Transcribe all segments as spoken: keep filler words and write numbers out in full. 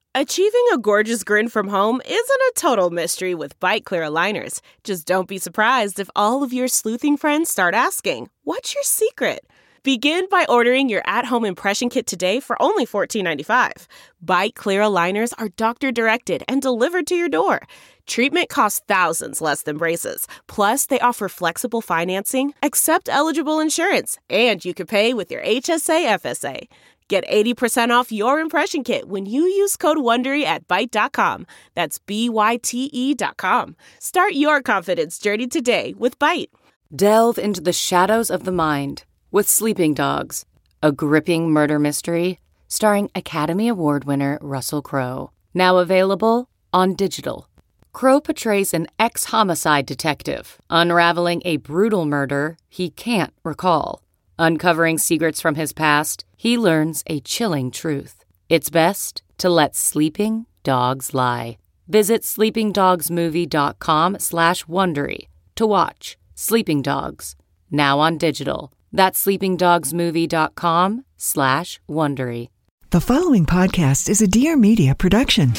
Achieving a gorgeous grin from home isn't a total mystery with Byte Clear aligners. Just don't be surprised if all of your sleuthing friends start asking, "What's your secret?" Begin by ordering your at-home impression kit today for only fourteen ninety-five. Byte Clear aligners are doctor-directed and delivered to your door. Treatment costs thousands less than braces. Plus, they offer flexible financing, accept eligible insurance, and you can pay with your H S A F S A. Get eighty percent off your impression kit when you use code WONDERY at byte dot com. That's B Y T E dot com. Start your confidence journey today with Byte. Delve into the shadows of the mind with Sleeping Dogs, a gripping murder mystery starring Academy Award winner Russell Crowe. Now available on digital. Crowe portrays an ex-homicide detective unraveling a brutal murder he can't recall. Uncovering secrets from his past, he learns a chilling truth. It's best to let sleeping dogs lie. Visit sleepingdogsmovie.com slash Wondery to watch Sleeping Dogs, now on digital. That's sleepingdogsmovie.com slash Wondery. The following podcast is a Dear Media production.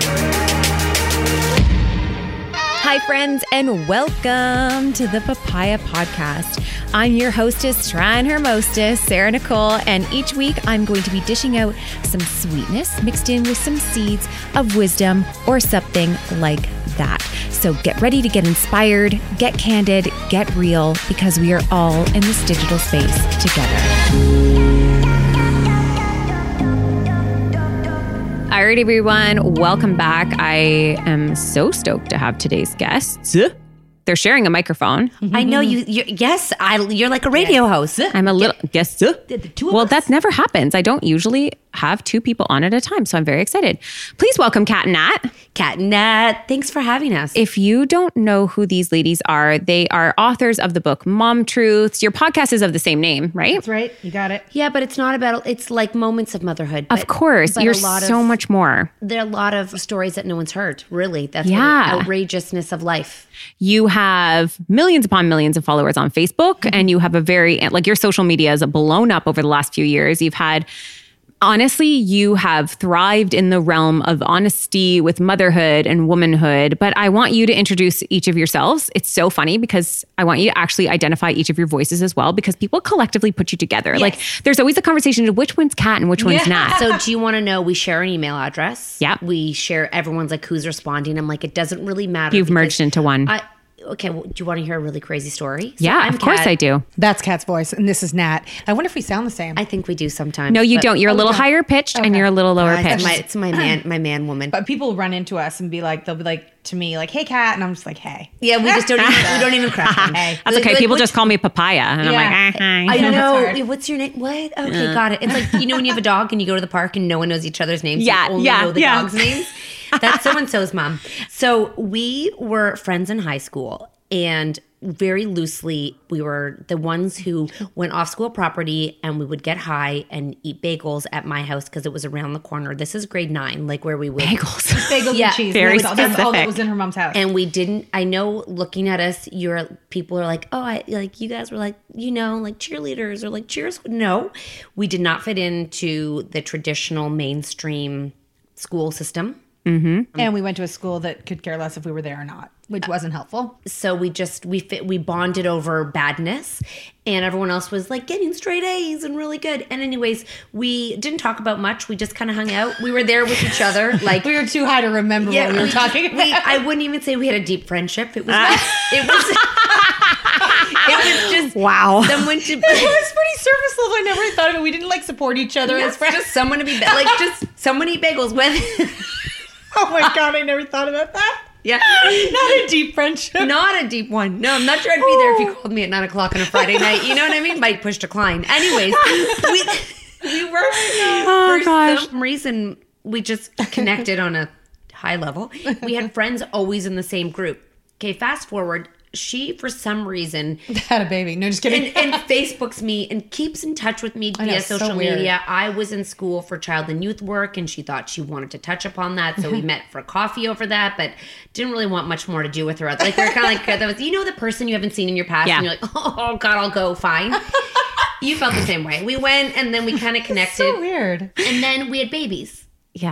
Hi, friends, and welcome to the Papaya Podcast. I'm your hostess, Shrine Hermostus, Sarah Nicole, and each week I'm going to be dishing out some sweetness mixed in with some seeds of wisdom or something like that. So get ready to get inspired, get candid, get real, because we are all in this digital space together. All right, everyone, welcome back. I am so stoked to have today's guests. They're sharing a microphone. I know you. You're, yes, I. You're like a radio host. I'm a little guest. The, the two of well, us? that never happens. I don't usually have two people on at a time, so I'm very excited. Please welcome Kat and Nat. Kat and Nat, thanks for having us. If you don't know who these ladies are, they are authors of the book Mom Truths. Your podcast is of the same name, right? That's right. You got it. Yeah, but it's not about. It's like moments of motherhood. Of but, course, but you're a lot so of, much more. There are a lot of stories that no one's heard. Really, that's Yeah. what the outrageousness of life. You have millions upon millions of followers on Facebook, mm-hmm. and you have a very, like, your social media is blown up over the last few years. You've had, honestly, you have thrived in the realm of honesty with motherhood and womanhood. But I want you to introduce each of yourselves. It's so funny because I want you to actually identify each of your voices as well, because people collectively put you together. Yes. Like, there's always a conversation of which one's Kat and which one's Yeah. Nat. So do you want to know, we share an email address. Yeah. We share, everyone's like, who's responding? I'm like, it doesn't really matter. You've merged into one. I, okay, well, do you want to hear a really crazy story? So yeah, I'm of course Kat. I do. That's Kat's voice, and this is Nat. I wonder if we sound the same. I think we do sometimes. No, you but- don't. You're a little higher pitched and you're a little lower Uh, it's pitched. my, it's my man, my man woman. But people run into us and be like, they'll be like to me, like, "Hey, Kat," and I'm just like, "Hey." Yeah, we just don't even, we don't even crack them. Hey. That's Like- okay. like, People which- just call me Papaya. And Yeah. I'm like, ah, I know, know. it's hard. What's your name? What? Okay, got it. It's like, you know when you have a dog and you go to the park and no one knows each other's names? Yeah, you only yeah, know the yeah. dog's names? That's so-and-so's mom. So we were friends in high school, and very loosely, we were the ones who went off school property, and we would get high and eat bagels at my house because it was around the corner. This is grade nine, like where we would. bagels. Bagels Yeah, and cheese. very that's, all, that's all that specific. was in her mom's house. And we didn't, I know looking at us, you're, people are like, oh, I, like you guys were like, you know, like cheerleaders or like cheers. No, we did not fit into the traditional mainstream school system. Mm-hmm. And we went to a school that could care less if we were there or not, which wasn't helpful. So we just, we fit, we bonded over badness, and everyone else was like getting straight A's and really good. And anyways, we didn't talk about much. We just kind of hung out. We were there with each other. Like We were too high to remember what we were talking about. We, I wouldn't even say we had a deep friendship. It was, it was, it was just Wow. someone to, It was pretty surface level. I never thought of it. We didn't like support each other as friends. just someone to be, like just someone eat bagels with. Oh my God, I never thought about that. Yeah. Not a deep friendship. Not a deep one. No, I'm not sure I'd be there if you called me at nine o'clock on a Friday night. You know what I mean? Might push decline. Anyways, we, we were, Oh, for gosh. some reason, we just connected on a high level. We had friends always in the same group. Okay, fast forward. She, for some reason, Had a baby. No, just kidding. and, and Facebooks me and keeps in touch with me I via know, so social weird. media. I was in school for child and youth work, and she thought she wanted to touch upon that, so we met for coffee over that, but didn't really want much more to do with her. Like, we were kind of like, that was, you know, the person you haven't seen in your past, Yeah. and you're like, oh God, I'll go, fine. You felt the same way. We went, and then we kind of connected, so weird. and then we had babies. Yeah.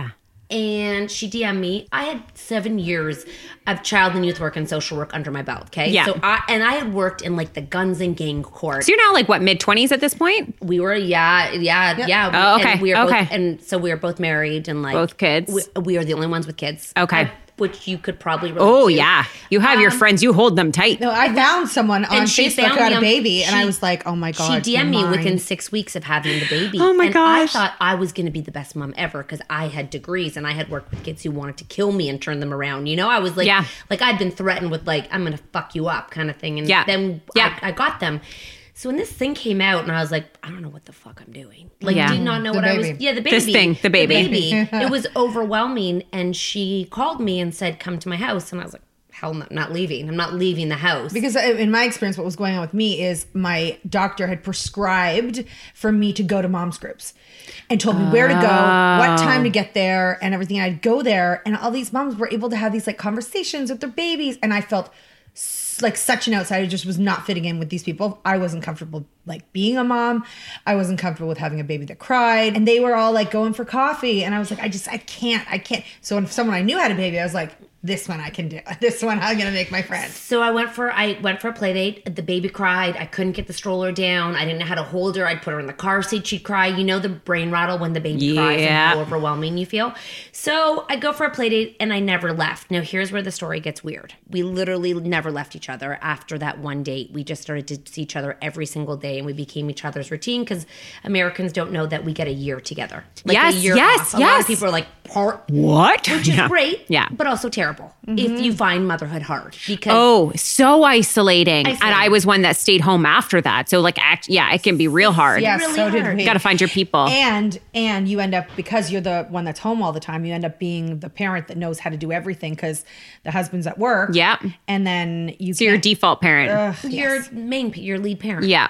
And she D M'd me. I had seven years of child and youth work and social work under my belt, okay? Yeah. So I, and I had worked in like the guns and gang court. So you're now like what, mid twenties at this point? We were, yeah, yeah, yeah. Oh, okay, And we were okay. Both, and so we were both married and like. Both kids? We, we are the only ones with kids. Okay. Uh, which you could probably relate Oh, to. yeah. You have your friends. You hold them tight. No, I found someone on And she Facebook found who had me a on- baby, and she- I was like, "Oh my god!" She D M'd me you're within mine. six weeks of having the baby. Oh my and gosh. I thought I was going to be the best mom ever because I had degrees and I had worked with kids who wanted to kill me and turn them around. You know, I was like, Yeah. like I'd been threatened with like, I'm going to fuck you up kind of thing. And Yeah. then Yeah. I, I got them. So when this thing came out and I was like, I don't know what the fuck I'm doing. Like, Yeah. did not know The what I was. baby. Yeah, the baby. This thing, the baby. baby. It was overwhelming. And she called me and said, come to my house. And I was like, hell no, I'm not leaving. I'm not leaving the house. Because in my experience, what was going on with me is my doctor had prescribed for me to go to mom's groups and told me where to go, what time to get there, and everything. I'd go there, and all these moms were able to have these like conversations with their babies, and I felt s- like such an outsider. Just was not fitting in with these people. I wasn't comfortable like being a mom. I wasn't comfortable with having a baby that cried, and they were all like going for coffee, and I was like, I just I can't, I can't. So when someone I knew had a baby, I was like, this one I can do. This one I'm gonna make my friend. So I went for I went for a play date. The baby cried. I couldn't get the stroller down. I didn't know how to hold her. I'd put her in the car seat. She'd cry. You know the brain rattle when the baby cries and Yeah. how overwhelming you feel. So I go for a play date and I never left. Now here's where the story gets weird. We literally never left each other after that one date. We just started to see each other every single day and we became each other's routine because Americans don't know that we get a year together. Like Yes, a year yes, off. A lot yes. of people are like, part, What? which is Yeah. great, Yeah. but also terrible if you find motherhood hard because Oh, so isolating. Isolating. And I was one that stayed home after that. So like, act, yeah, it can be real hard. Yes, really so did hard. we. You got to find your people. And and you end up, because you're the one that's home all the time, you end up being the parent that knows how to do everything because the husband's at work. Yeah. And then you So your can't- default parent. Ugh, your yes. main your lead parent. Yeah.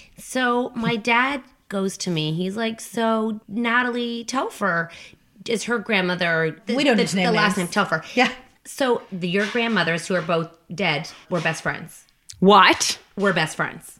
So my dad goes to me. He's like, "So Natalie Telfer is her grandmother." The, We don't the, need to name the last names. name Telfer. Yeah. So the, your grandmothers, who are both dead, were best friends. What? Were best friends,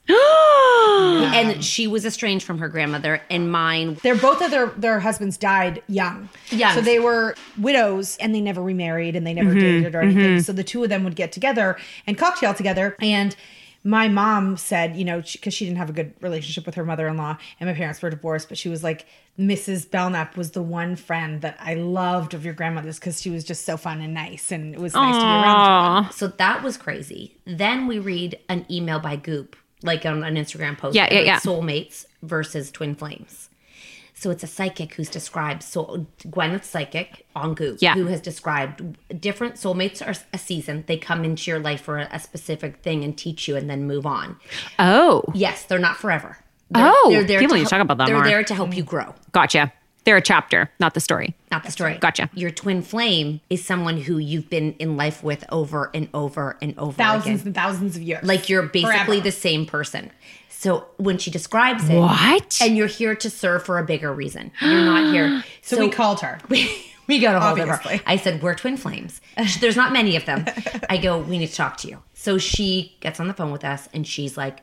Oh, and she was estranged from her grandmother, and mine. They're both of their their husbands died young. Young. So they were widows and they never remarried and they never dated or anything. So the two of them would get together and cocktail together. And my mom said, you know, because she didn't have a good relationship with her mother-in-law and my parents were divorced, but she was like, Missus Belknap was the one friend that I loved of your grandmother's because she was just so fun and nice and it was nice to be around. Aw. So that was crazy. Then we read an email by Goop, like on an Instagram post. Yeah, yeah, about yeah. Soulmates versus twin flames. So it's a psychic who's described, so Gwyneth Psychic on Goop, Yeah. who has described different soulmates are a season. They come into your life for a, a specific thing and teach you and then move on. Oh, Yes, they're not forever. They're, Oh, they're there people to need to help- talk about that They're more. there to help you grow. gotcha. They're a chapter, not the story. Not the story. Gotcha. Your twin flame is someone who you've been in life with over and over and over Thousands again. and thousands of years. Like you're basically Forever. the same person. So when she describes it, What? and you're here to serve for a bigger reason. You're not here. So, we called her. we, we got a hold Obviously. of her. I said, we're twin flames. She- There's not many of them. I go, we need to talk to you. So she gets on the phone with us and she's like,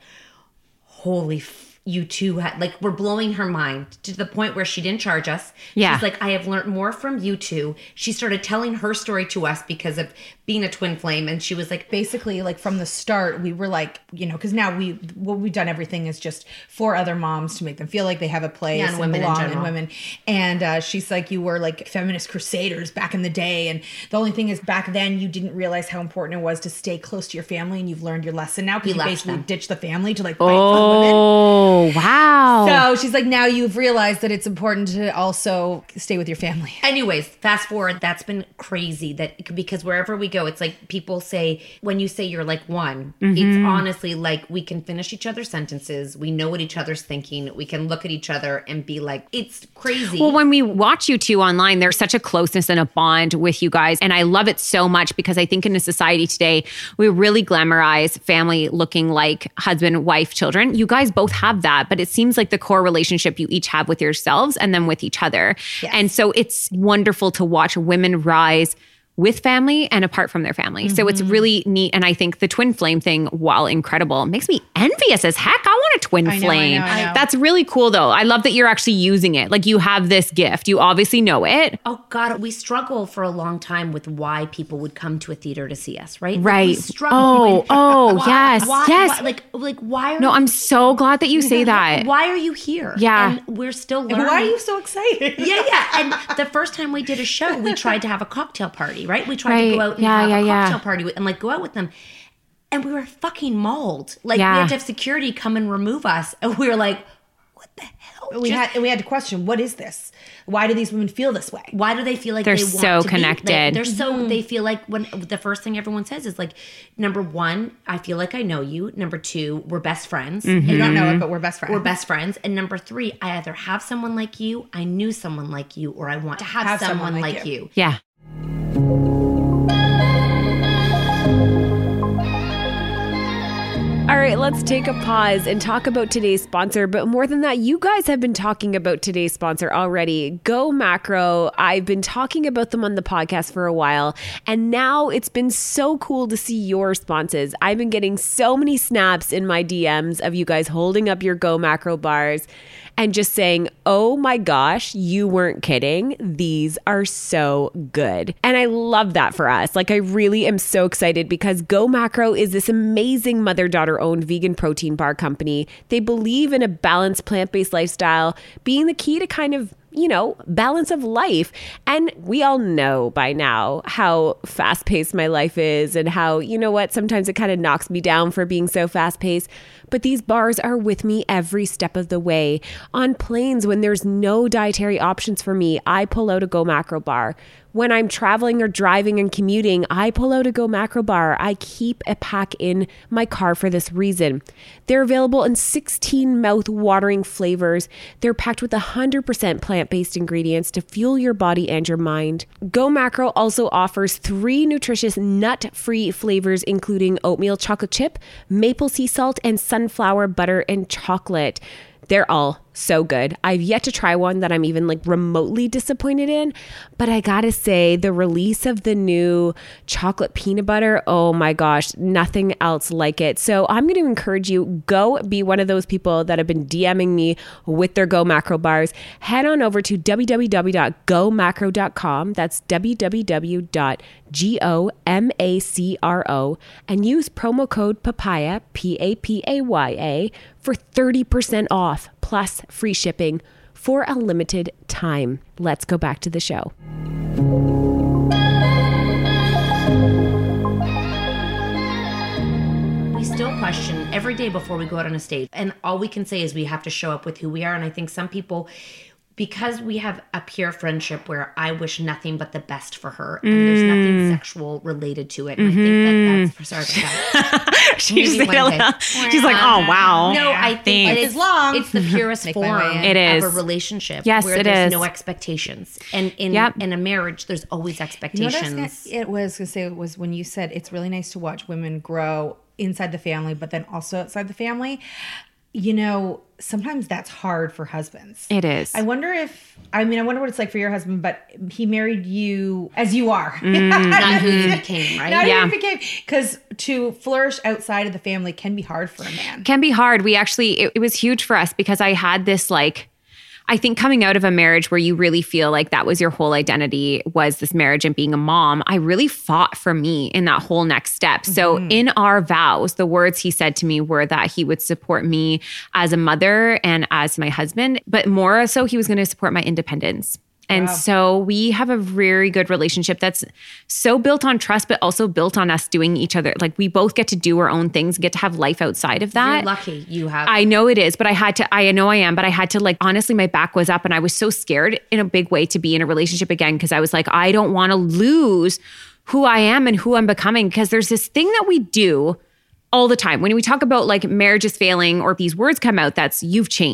holy f- you two had, like, we're blowing her mind to the point where she didn't charge us. Yeah. She's like, I have learned more from you two. She started telling her story to us because of being a twin flame. And she was like, Basically, like from the start, we were like, you know, because now we what we've done everything is just for other moms to make them feel like they have a place Yeah, and and women in belong general. and women. And uh, she's like, you were like feminist crusaders back in the day, and the only thing is, back then you didn't realize how important it was to stay close to your family, and you've learned your lesson now because We you left basically them. ditched the family to like fight for women. Oh, wow. So she's like, now you've realized that it's important to also stay with your family. anyways, fast forward, that's been crazy that because wherever we go, it's like people say, when you say you're like one, it's honestly like we can finish each other's sentences. We know what each other's thinking. We can look at each other and be like, it's crazy. Well, when we watch you two online, there's such a closeness and a bond with you guys. And I love it so much because I think in a society today, we really glamorize family looking like husband, wife, children. You guys both have that, but it seems like the core relationship you each have with yourselves and then with each other. And so it's wonderful to watch women rise with family and apart from their family. So it's really neat. And I think the twin flame thing, while incredible, makes me envious as heck. I want to twin I know, I flame. know, I know. That's really cool though. I love that you're actually using it. Like you have this gift. You obviously know it. Oh God, we struggle for a long time with why people would come to a theater to see us, right? Like, Right. we struggle. Oh, with, oh, why- yes, why- yes. why- like, like why are No, you, I'm so glad that you say that. Why are you here? Yeah. And we're still learning. Why are you so excited? Yeah, yeah. And the first time we did a show, we tried to have a cocktail party, right? We tried Right. to go out and Yeah, have yeah, a yeah. cocktail party with, and like go out with them. And we were fucking mauled. Like Yeah. we had to have security come and remove us. And we were like, what the hell? We Just- had we had to question, what is this? Why do these women feel this way? why do they feel like They're they want so to connected. Be, they, they're so they feel like when the first thing everyone says is like, number one, I feel like I know you. Number two, we're best friends. Mm-hmm. You don't know it, but we're best friends. We're best friends. And number three, I either have someone like you, I knew someone like you, or I want to have, Have someone, someone like like you. you. Yeah. All right, let's take a pause and talk about today's sponsor. But more than that, you guys have been talking about today's sponsor already, Go Macro. I've been talking about them on the podcast for a while, and now it's been so cool to see your responses. I've been getting so many snaps in my D Ms of you guys holding up your Go Macro bars and just saying, oh my gosh, you weren't kidding. These are so good. And I love that for us. Like, I really am so excited because Go Macro is this amazing mother-daughter owned vegan protein bar company. They believe in a balanced plant-based lifestyle being the key to kind of, you know, balance of life. And we all know by now how fast-paced my life is and how, you know what, sometimes it kind of knocks me down for being so fast-paced. But these bars are with me every step of the way. On planes, when there's no dietary options for me, I pull out a Go Macro bar. When I'm traveling or driving and commuting, I pull out a Go Macro bar. I keep a pack in my car for this reason. They're available in sixteen mouth-watering flavors. They're packed with one hundred percent plant-based ingredients to fuel your body and your mind. Go Macro also offers three nutritious nut-free flavors, including oatmeal chocolate chip, maple sea salt, and sunflower butter and chocolate. They're all so good. I've yet to try one that I'm even like remotely disappointed in, but I gotta say the release of the new chocolate peanut butter, oh my gosh, nothing else like it. So I'm going to encourage you, go be one of those people that have been DMing me with their Go Macro bars. Head on over to w w w dot go macro dot com. That's w w w dot go macro and use promo code papaya, P A P A Y A, for thirty percent off plus free shipping for a limited time. Let's go back to the show. We still question every day before we go out on a stage. And all we can say is we have to show up with who we are. And I think some people, because we have a pure friendship where I wish nothing but the best for her, and Mm. there's nothing sexual related to it. And I think that that's, sorry about that. She's, Maybe one day. she's like, oh, wow. No, I think Thanks. it's It's long. It's the purest Make my way form in. It is. of a relationship. Yes, where it there's is. no expectations. And in Yep. in a marriage, there's always You know expectations. what I was gonna, it was going to say was when you said it's really nice to watch women grow inside the family, but then also outside the family. You know, sometimes that's hard for husbands. It is. I wonder if, I mean, I wonder what it's like for your husband, but he married you as you are. Not who you became, right? Not Yeah. who you became. Because to flourish outside of the family can be hard for a man. Can be hard. We actually, it, it was huge for us because I had this like, I think coming out of a marriage where you really feel like that was your whole identity was this marriage and being a mom, I really fought for me in that whole next step. So in our vows, the words he said to me were that he would support me as a mother and as my husband, but more so he was going to support my independence. And Wow. so we have a very good relationship that's so built on trust, but also built on us doing each other. Like we both get to do our own things, get to have life outside of that. You're lucky you have. I know it is, but I had to, I know I am, but I had to like, honestly, my back was up and I was so scared in a big way to be in a relationship again. Cause I was like, I don't want to lose who I am and who I'm becoming. Cause there's this thing that we do all the time. When we talk about like marriage is failing or these words come out, that's you've changed.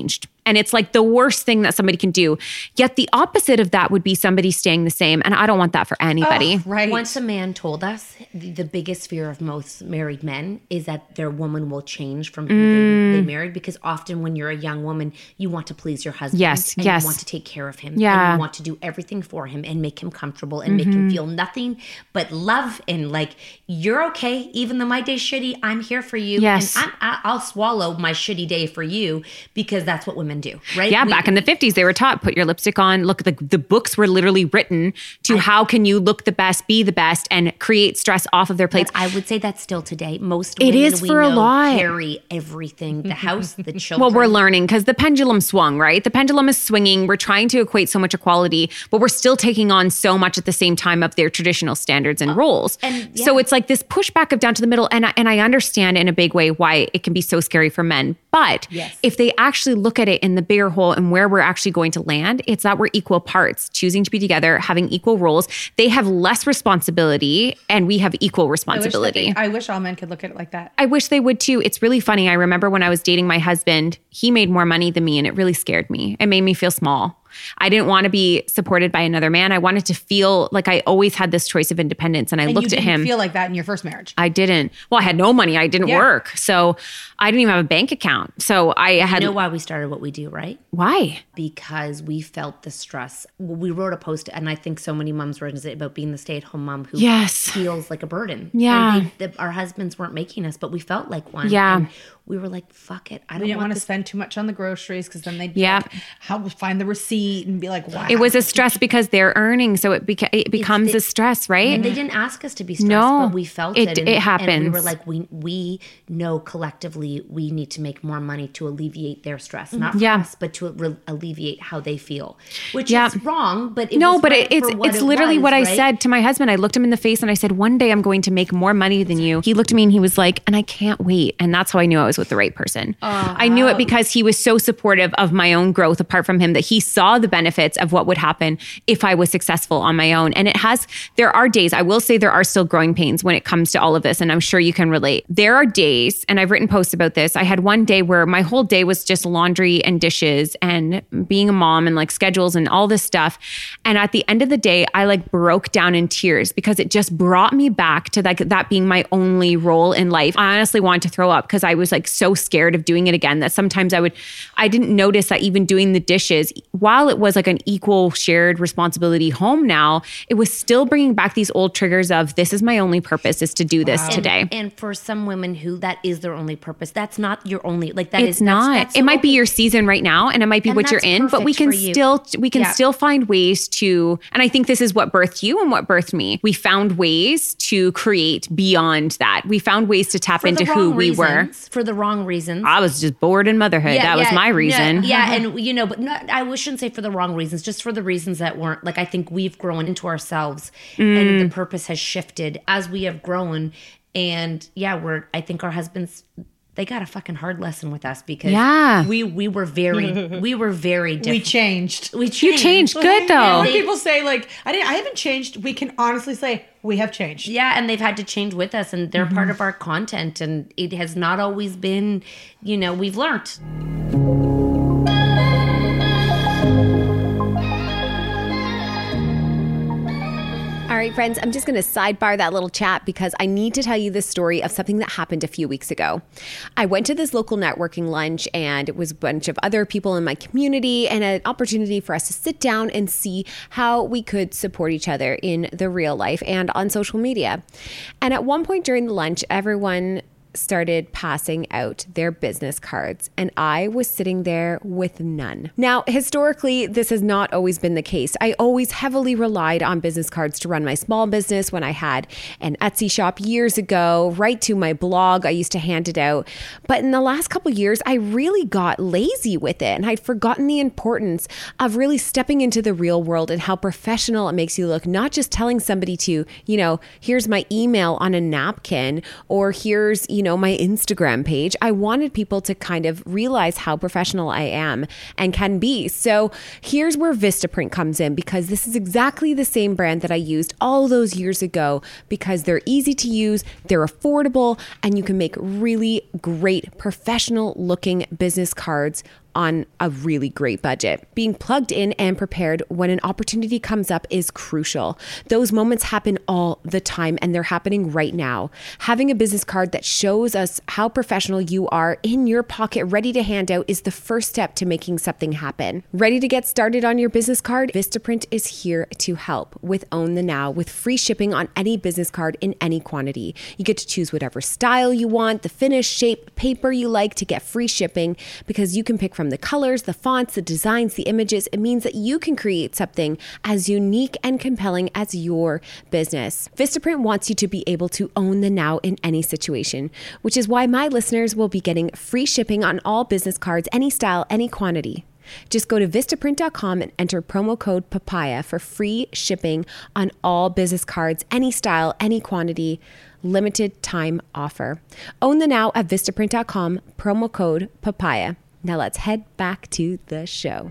And it's like the worst thing that somebody can do. Yet the opposite of that would be somebody staying the same. And I don't want that for anybody. Oh, right. Once a man told us the, the biggest fear of most married men is that their woman will change from who Mm. they, they married, because often when you're a young woman, you want to please your husband. Yes, and yes. you want to take care of him. Yeah. And you want to do everything for him and make him comfortable and make him feel nothing but love and like, you're okay. Even though my day's shitty, I'm here for you. Yes. And I'm, I, I'll swallow my shitty day for you, because that's what women do, right? Yeah, We- back in the fifties, they were taught, put your lipstick on. Look, the, the books were literally written to how can you look the best, be the best, and create stress off of their plates. I would say that's still today. Most It women is we for a know lot. carry everything, the house, the children. Well, we're learning because the pendulum swung, right? The pendulum is swinging. We're trying to equate so much equality, but we're still taking on so much at the same time of their traditional standards and roles. and, yeah. So it's like this pushback of down to the middle. And I, and I understand in a big way why it can be so scary for men. But Yes. if they actually look at it in the bigger whole and where we're actually going to land, it's that we're equal parts, choosing to be together, having equal roles. They have less responsibility and we have equal I wish, that responsibility. they- I wish all men could look at it like that. I wish they would too. It's really funny. I remember when I was dating my husband, he made more money than me and it really scared me. It made me feel small. I didn't want to be supported by another man. I wanted to feel like I always had this choice of independence. And I And looked you at didn't him. feel like that in your first marriage. I didn't. Well, I had no money. I didn't Yeah. work. So I didn't even have a bank account. So I had. You know why we started what we do, right? Why? Because we felt the stress. We wrote a post, and I think so many moms wrote it about being the stay-at-home mom who Yes. feels like a burden. Yeah. And they, the, our husbands weren't making us, but we felt like one. Yeah. And we were like, fuck it. I We don't didn't want want to this. spend too much on the groceries because then they'd be Yeah. like, how find the receipt and be like, wow. It was a stress because they're earning. So it, beca- it becomes the- a stress, right? And they didn't ask us to be stressed, No. but we felt It- it. And, it And we happens. were like, we we know collectively we need to make more money to alleviate their stress, not for Yeah. us, but to re- alleviate how they feel, which Yeah. is wrong. But it No, was but right it, it's for what it's it literally was, what I right? said to my husband. I looked him in the face and I said, one day I'm going to make more money than you. He looked at me and he was like, and I can't wait. And that's how I knew I was with the right person. I knew it because he was so supportive of my own growth apart from him, that he saw the benefits of what would happen if I was successful on my own. And it has, there are days, I will say there are still growing pains when it comes to all of this. And I'm sure you can relate. There are days, and I've written posts about this. I had one day where my whole day was just laundry and dishes and being a mom and like schedules and all this stuff. And at the end of the day, I like broke down in tears because it just brought me back to like that being my only role in life. I honestly wanted to throw up because I was like so scared of doing it again that sometimes I would, I didn't notice that even doing the dishes, while it was like an equal shared responsibility home now, it was still bringing back these old triggers of this is my only purpose is to do this And- today. And for some women who that is their only purpose, that's not your only, like that is It's not. That's, that's it so might be okay. your season right now, and it might be And what you're that's in. But we perfect can for you. still we can Yeah. still find ways to. And I think this is what birthed you and what birthed me. We found ways to create beyond that. We found ways to tap For the into who wrong we were. reasons, for the wrong reasons. I was just bored in motherhood. Yeah, that was yeah, my no, reason. yeah, and you know, but not, I shouldn't say for the wrong reasons, just for the reasons that weren't like I think we've grown into ourselves, Mm. and the purpose has shifted as we have grown. And yeah, we're I think our husbands they got a fucking hard lesson with us because Yeah. we we were very we were very different. we changed. We You changed. changed good though. When people say like, I didn't, I haven't changed. We can honestly say we have changed. Yeah, and they've had to change with us, and they're Mm-hmm. part of our content, and it has not always been, you know, we've learned. All right, friends, I'm just going to sidebar that little chat because I need to tell you the story of something that happened a few weeks ago. I went to this local networking lunch, and it was a bunch of other people in my community and an opportunity for us to sit down and see how we could support each other in the real life and on social media. And at one point during the lunch, everyone started passing out their business cards, and I was sitting there with none. Now, historically, this has not always been the case. I always heavily relied on business cards to run my small business. When I had an Etsy shop years ago, right to my blog, I used to hand it out. But in the last couple of years, I really got lazy with it, and I'd forgotten the importance of really stepping into the real world and how professional it makes you look, not just telling somebody to, you know, here's my email on a napkin, or here's, you know, my Instagram page. I wanted people to kind of realize how professional I am and can be. So here's where Vistaprint comes in, because this is exactly the same brand that I used all those years ago, because they're easy to use, they're affordable, and you can make really great professional looking business cards on a really great budget. Being plugged in and prepared when an opportunity comes up is crucial. Those moments happen all the time, and they're happening right now. Having a business card that shows us how professional you are in your pocket, ready to hand out, is the first step to making something happen. Ready to get started on your business card? Vistaprint is here to help with Own the Now with free shipping on any business card in any quantity. You get to choose whatever style you want, the finish, shape, paper you like to get free shipping, because you can pick from the colors, the fonts, the designs, the images. It means that you can create something as unique and compelling as your business. Vistaprint wants you to be able to own the now in any situation, which is why my listeners will be getting free shipping on all business cards, any style, any quantity. Just go to vistaprint dot com and enter promo code PAPAYA for free shipping on all business cards, any style, any quantity. Limited time offer. Own the now at vistaprint dot com, promo code PAPAYA. Now let's head back to the show.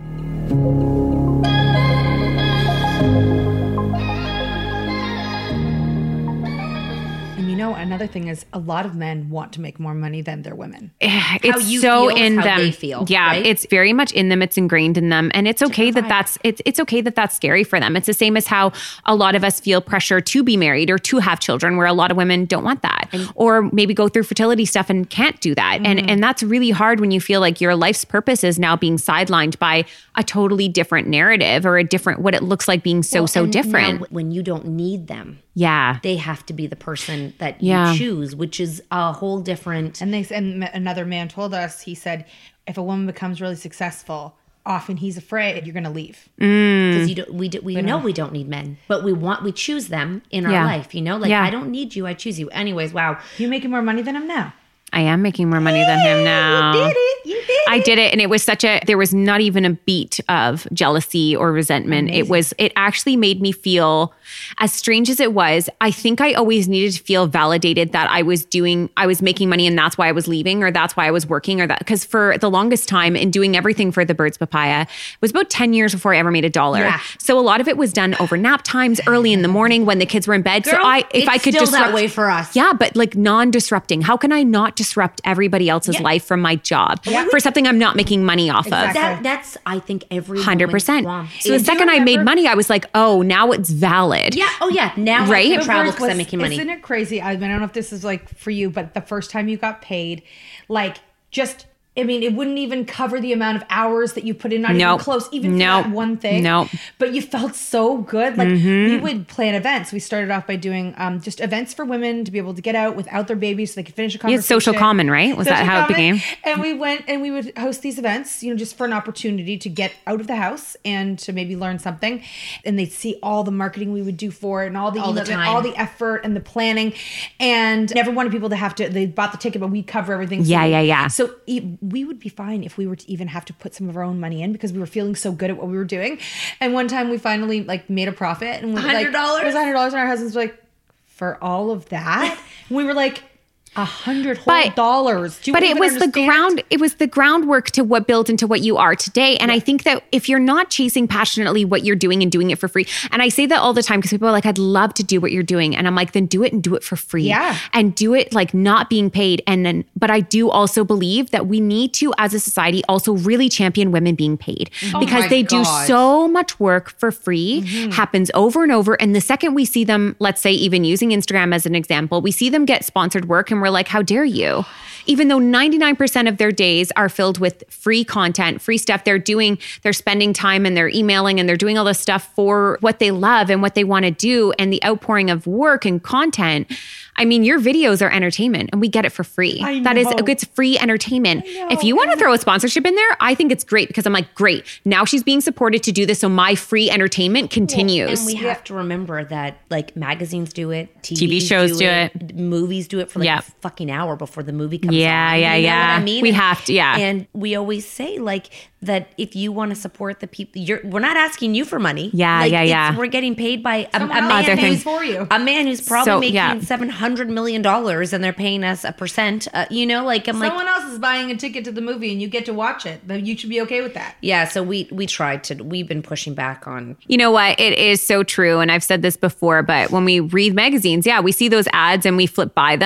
And you know, another thing is a lot of men want to make more money than their women. It's you so feel is in how them. they feel, yeah, right? it's very much in them. It's ingrained in them, and it's okay that that's it's it's okay that that's scary for them. It's the same as how a lot of us feel pressure to be married or to have children, where a lot of women don't want that, and, or maybe go through fertility stuff and can't do that, mm-hmm. and and that's really hard when you feel like your life's purpose is now being sidelined by a totally different narrative or a different what it looks like being so Well, so and different. now when you don't need them, yeah, they have to be the person that Yeah. you choose, which is a whole different. And they and another man told us, he said, if a woman becomes really successful, often he's afraid you're going to leave. Because you don't, we do, we know we don't need men, but we want we choose them in our Yeah. life. You know, like Yeah. I don't need you, I choose you. Anyways, wow. You're making more money than him now. I am making more money than him now. You did it. You did I did it, and it was such a, there was not even a beat of jealousy or resentment. It was, it actually made me feel, as strange as it was, I think I always needed to feel validated that I was doing, I was making money and that's why I was leaving, or that's why I was working, or that, because for the longest time in doing everything for the Birds Papaya, it was about ten years before I ever made a dollar. Yeah. So a lot of it was done over nap times, early in the morning when the kids were in bed. so Girl, I, if it's I could still disrupt, that way for us. Yeah, but like non-disrupting. How can I not disrupt everybody else's Yeah. life from my job for something I'm not making money off Exactly. of? That that's I think every one hundred percent. woman's So the want. second I made money, I was like, oh, now it's valid. Yeah. Oh yeah. Now Right? I can But travel Birds because I'm was- making money. Isn't it crazy? I, mean, I don't know if this is like for you, but the first time you got paid, like just, I mean, it wouldn't even cover the amount of hours that you put in, not Nope. even close, even for Nope. that one thing. Nope. But you felt so good. Like we would plan events. We started off by doing um, just events for women to be able to get out without their babies so they could finish a Yeah, conversation. it's Social Common, right? Was that Social how it Common. became? And we went and we would host these events, you know, just for an opportunity to get out of the house and to maybe learn something. And they'd see all the marketing we would do for it and all the All the emails and time. all the effort and the planning. And never wanted people to have to, they bought the ticket, but we cover everything. So Yeah, we- yeah, yeah. So e- we would be fine if we were to even have to put some of our own money in because we were feeling so good at what we were doing. And one time we finally like made a profit and we one hundred dollars? Like, it was one hundred dollars and our husbands were like, for all of that? And we were like, a hundred whole But- dollars. Do you But it even was the understand? ground, it was the groundwork to what built into what you are today. And I think that if you're not chasing passionately what you're doing and doing it for free, and I say that all the time because people are like, I'd love to do what you're doing. And I'm like, then do it and do it for free. Yeah. And do it like not being paid. And then, but I do also believe that we need to, as a society, also really champion women being paid because my they do God. so much work for free, happens over and over. And the second we see them, let's say even using Instagram as an example, we see them get sponsored work and we're like, how dare you? Even though ninety-nine percent of their days are filled with free content, free stuff, they're doing, they're spending time and they're emailing and they're doing all this stuff for what they love and what they want to do and the outpouring of work and content. I mean, your videos are entertainment and we get it for free. I That is, know. it's free entertainment. know. If you want to throw a sponsorship in there, I think it's great because I'm like, great. Now she's being supported to do this. So my free entertainment continues. And we have to remember that like magazines do it, T V, T V shows do it. movies do it for like Yeah. a fucking hour before the movie comes Yeah, on. yeah, You know yeah. what I mean? We And- have to, yeah. And we always say like that if you want to support the people, you're we're not asking you for money. Yeah, Like, yeah, it's- yeah. We're getting paid by a, a Someone else man Other pays things. for you. a man who's probably So, making yeah. seven hundred million dollars and they're paying us a percent. Uh, you know, like I'm like. Someone else is buying a ticket to the movie and you get to watch it. Then you should be okay with that. Yeah, so we we tried to. We've been pushing back on. You know what? It is so true. And I've said this before, but when we read magazines, yeah, we see those ads and we flip by them and we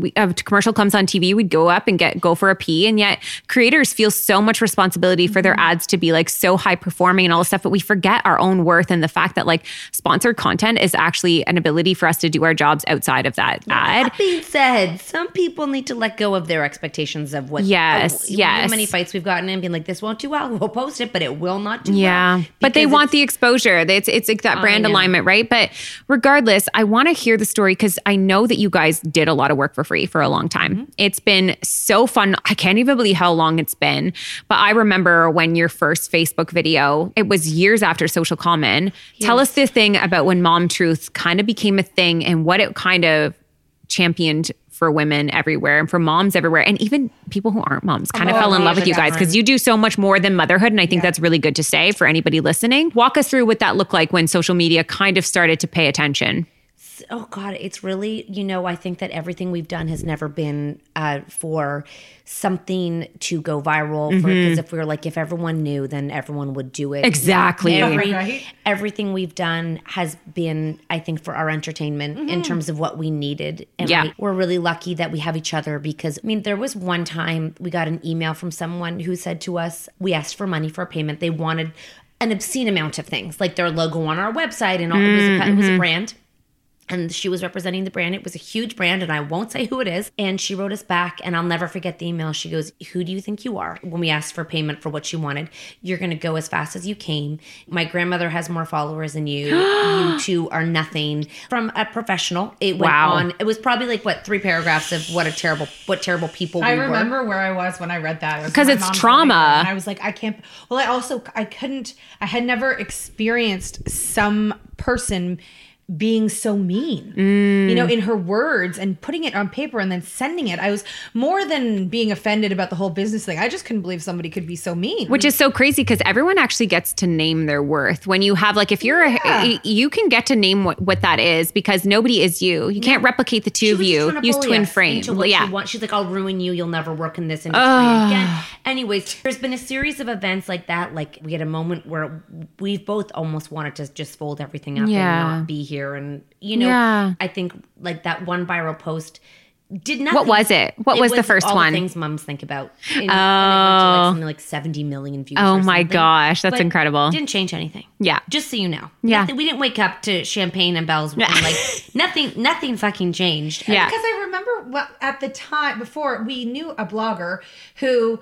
when we, a commercial comes on T V, we'd go up and get go for a pee. And yet creators feel so much responsibility for their ads to be like so high performing and all this stuff, but we forget our own worth and the fact that like sponsored content is actually an ability for us to do our jobs outside of that ad. That being said, some people need to let go of their expectations of what. Yes, oh, yes. How many fights we've gotten in being like, this won't do well. We'll post it, but it will not do yeah. well. But they Because want it's- the exposure. It's it's like that brand know. alignment, right? But regardless, I want to hear the story because I know that you guys did a lot of work for free for a long time. Mm-hmm. It's been so fun. I can't even believe how long it's been. But I remember when your first Facebook video, it was years after Social Common. Tell us the thing about when Mom Truth kind of became a thing and what it kind of championed for women everywhere and for moms everywhere. And even people who aren't moms kind of Oh, fell in love with you guys Catherine. because you do so much more than motherhood. And I think that's really good to say for anybody listening. Walk us through what that looked like when social media kind of started to pay attention. Oh God, it's really, you know, I think that everything we've done has never been uh, for something to go viral. Because Mm-hmm. if we were like, if everyone knew, then everyone would do it. Exactly. Every, Right. Everything we've done has been, I think, for our entertainment in terms of what we needed. And Yeah. I- we're really lucky that we have each other because, I mean, there was one time we got an email from someone who said to us, we asked for money for a payment. They wanted an obscene amount of things, like their logo on our website and all. It was a, it was a brand. And she was representing the brand. It was a huge brand, and I won't say who it is. And she wrote us back, and I'll never forget the email. She goes, who do you think you are? When we asked for payment for what she wanted, you're going to go as fast as you came. My grandmother has more followers than you. You two are nothing. From a professional, it went Wow. on. It was probably like, what, three paragraphs of what a terrible, what terrible people we I were. remember where I was when I read that. It was 'Cause my it's mom's trauma. wedding, and I was like, I can't. Well, I also I couldn't. I had never experienced some person being so mean, you know, in her words and putting it on paper and then sending it. I was more than being offended about the whole business thing. I just couldn't believe somebody could be so mean. Which is so crazy because everyone actually gets to name their worth. When you have, like, if you're Yeah. a, you can get to name what, what that is because nobody is you. You can't replicate the two She of was just you. trying to Use bully twin us frame. into Well, what yeah. she wants. She's like, I'll ruin you. You'll never work in this industry again. Anyways, there's been a series of events like that. Like we had a moment where we've both almost wanted to just fold everything up Yeah. and not be here. And, you know, Yeah. I think like that one viral post did nothing. What was it? What was the first all one? The things moms think about. And, and it went to like something like seventy million views. Oh or my something. gosh, that's But incredible. Didn't change anything. Yeah. Just so you know. Yeah. Nothing, we didn't wake up to champagne and bells. And like nothing, nothing fucking changed. Yeah. Because I remember well, at the time before we knew a blogger who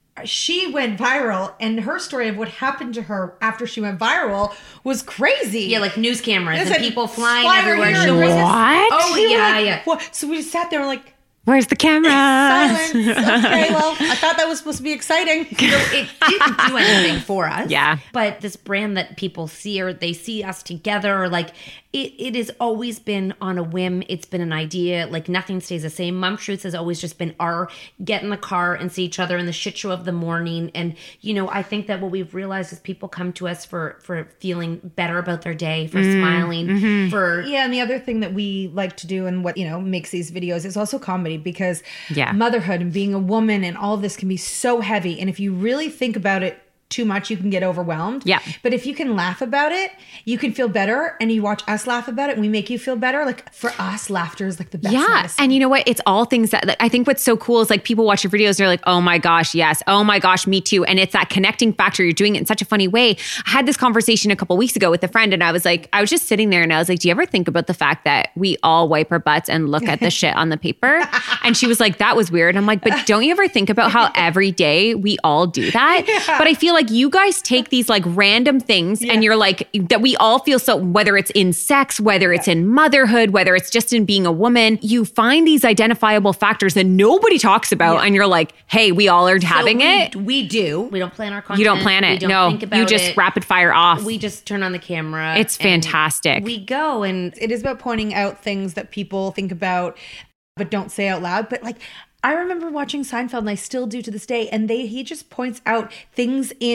she went viral and her story of what happened to her after she went viral was crazy. Yeah, like news cameras It's and like, people flying fly her everywhere. here She and was- bring us- What? Oh We were yeah, like, yeah. "What?" So we just sat there and like, Where's the camera? silence. Okay, well, I thought that was supposed to be exciting. So it didn't do anything for us. Yeah. But this brand that people see or they see us together, or like it, it has always been on a whim. It's been an idea. Like nothing stays the same. Mom Truths has always just been our get in the car and see each other in the shit show of the morning. And, you know, I think that what we've realized is people come to us for, for feeling better about their day, for smiling, for Yeah, and the other thing that we like to do and what, you know, makes these videos is also comedy because Yeah. motherhood and being a woman and all of this can be so heavy. And if you really think about it too much, you can get overwhelmed. Yeah. But if you can laugh about it, you can feel better. And you watch us laugh about it and we make you feel better. Like for us, laughter is like the best Yeah. medicine. And you know what? It's all things that like, I think what's so cool is like people watch your videos and they're like, oh my gosh, yes. Oh my gosh, me too. And it's that connecting factor. You're doing it in such a funny way. I had this conversation a couple weeks ago with a friend and I was like, I was just sitting there and I was like, do you ever think about the fact that we all wipe our butts and look at the shit on the paper? And she was like, that was weird. And I'm like, but don't you ever think about how every day we all do that? Yeah. But I feel like you guys take these like random things yeah. and you're like, that we all feel so, whether it's in sex, whether it's in motherhood, whether it's just in being a woman, you find these identifiable factors that nobody talks about. Yeah. And you're like, hey, we all are having so we, it. We do. We don't plan our content. You don't plan it. We don't no, think about you just it. rapid fire off. We just turn on the camera. It's fantastic. We go and it is about pointing out things that people think about but don't say out loud. But like, I remember watching Seinfeld and I still do to this day. And they he just points out things in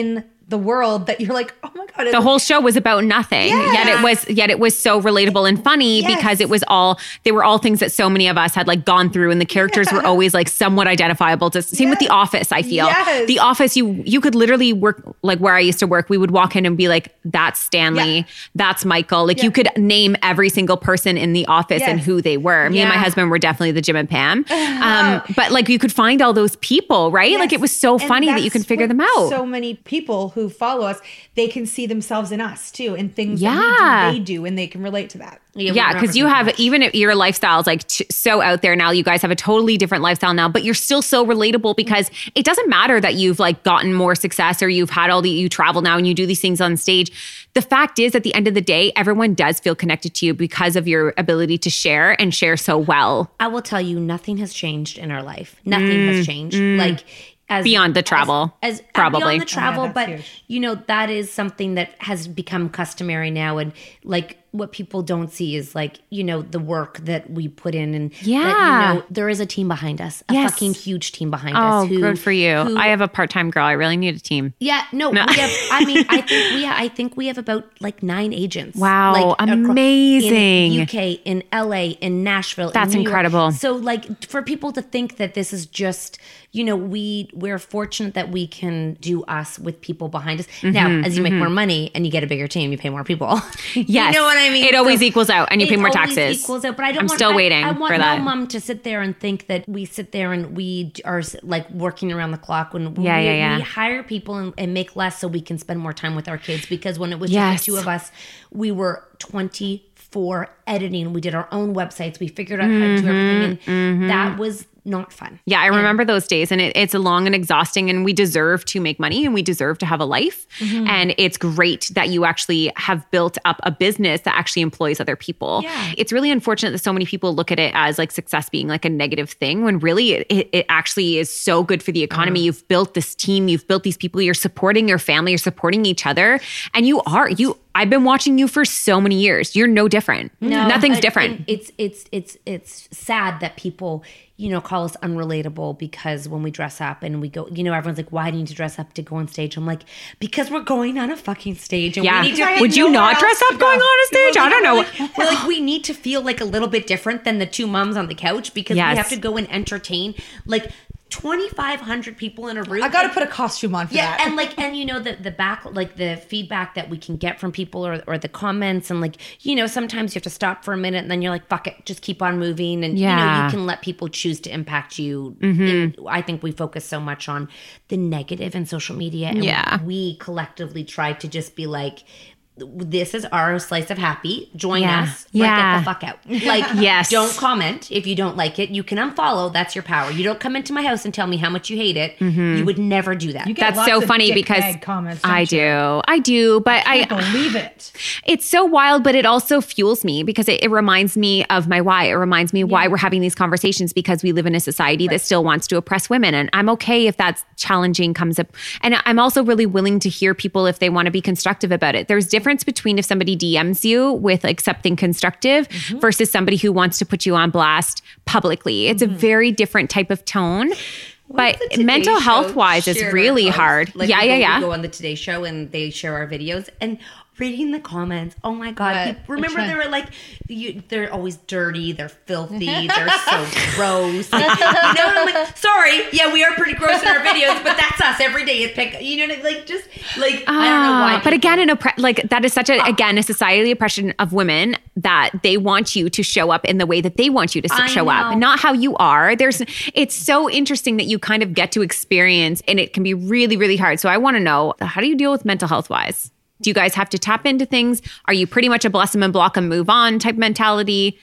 the world that you're like, oh my God. The whole show was about nothing. Yes. Yet it was yet it was so relatable and funny Yes. because it was all they were all things that so many of us had like gone through, and the characters were always like somewhat identifiable to same with The Office, I feel. Yes. The Office, you you could literally work like where I used to work, we would walk in and be like, that's Stanley, Yeah. that's Michael. Like Yeah. you could name every single person in The Office and Yes. who they were. Me and my Yeah. husband were definitely the Jim and Pam. Um, but like you could find all those people, right? Like Yes. it was so And funny that you that's can figure what them out. So many people who follow us, they can see themselves in us too, and things Yeah. that we do, they do, and they can relate to that. Yeah, because you have, even if your lifestyle's like t- so out there now, you guys have a totally different lifestyle now, but you're still so relatable because it doesn't matter that you've like gotten more success or you've had all the, you travel now and you do these things on stage. The fact is, at the end of the day, everyone does feel connected to you because of your ability to share and share so well. I will tell you, nothing has changed in our life. Nothing has changed. Like, as Beyond the travel, as, as probably. beyond the travel, Oh, yeah, but that's huge. you know, that is something that has become customary now. And like what people don't see is like, you know, the work that we put in, and Yeah. that, you know, there is a team behind us, a Yes. fucking huge team behind Oh, us. Who, good for you. who- I have a part-time girl. I really need a team. yeah, no, we have, I mean, I think we, I think we have about like nine agents. Wow, like, acro- amazing. In U K, in L A, in Nashville. in That's New York. incredible. So like for people to think that this is just, you know, we, we're fortunate that we can do us with people behind us. Now, Mm-hmm, as you make more money and you get a bigger team, you pay more people. Yes. You know what I mean? It always So equals out and you pay it more always taxes. equals out, but I don't I'm want, still I- waiting I, want for no that. mom to sit there and think that we sit there and we are like working around the clock when Yeah, we, yeah, yeah. we hire people and, and make less so we can spend more time with our kids, because when it was Yes. just the two of us, we were twenty-four editing. We did our own websites. We figured out how to do everything, and that was not fun. Yeah, I remember those days, and it, it's long and exhausting, and we deserve to make money and we deserve to have a life. Mm-hmm. And it's great that you actually have built up a business that actually employs other people. Yeah. It's really unfortunate that so many people look at it as like success being like a negative thing, when really it, it, it actually is so good for the economy. Uh-huh. You've built this team, you've built these people, you're supporting your family, you're supporting each other, and you are, you, I've been watching you for so many years. You're no different. No, Nothing's and- different. and It's it's it's it's sad that people, you know, call us unrelatable because when we dress up and we go, you know, everyone's like, "Why do you need to dress up to go on stage?" I'm like, because we're going on a fucking stage, and Yeah. we need to. Would you not dress up going on a stage? I don't know. We're like, we're like, we need to feel like a little bit different than the two moms on the couch, because Yes. we have to go and entertain like twenty-five hundred people in a room. I got to And- put a costume on for yeah, that. and like, and you know, the the back, like the feedback that we can get from people, or or the comments, and like, you know, sometimes you have to stop for a minute, and then you're like, fuck it, just keep on moving, and you know, Yeah. you can let people choose to impact you. Mm-hmm. And I think we focus so much on the negative in social media, and Yeah. we collectively try to just be like, this is our slice of happy. Join Yeah. us. Or Yeah. get the fuck out. Like, Yes. don't comment if you don't like it. You can unfollow. That's your power. You don't come into my house and tell me how much you hate it. Mm-hmm. You would never do that. You get That's lots so of funny dick because bag comments, don't I you? do. I do. But I, I can't believe it. it's so wild, but it also fuels me because it, it reminds me of my why. It reminds me why we're having these conversations, because we live in a society that still wants to oppress women. And I'm okay if that's challenging comes up. And I'm also really willing to hear people if they want to be constructive about it. There's difference between if somebody D Ms you with like something constructive Mm-hmm. versus somebody who wants to put you on blast publicly. It's Mm-hmm. a very different type of tone. But The Today mental Show health wise is shared really our posts. hard. Like, yeah, we yeah, go, yeah. We go on the Today Show and they share our videos, and reading the comments. Oh my god! What? People- remember Which one? they were like, you, they're always dirty, they're filthy, they're so gross. Like, you know, I'm like, sorry, yeah, we are pretty gross in our videos, but that's us every day. It's pick, you know, like just like I don't know why. Ah, But people- again, an oppre- like that is such a again a society oppression of women that they want you to show up in the way that they want you to s- I show up, know. and not how you are. There's it's so interesting that you kind of get to experience, and it can be really really hard. So I want to know, how do you deal with mental health wise? Do you guys have to tap into things? Are you pretty much a bless them and block them, move on type mentality?